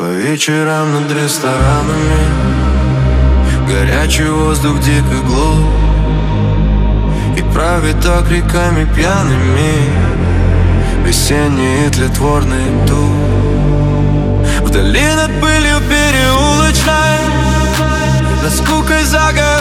По вечерам над ресторанами горячий воздух, дикий глух, и правит так реками пьяными весенний тлетворный дух. Вдали над пылью переулочной, над скукой загородной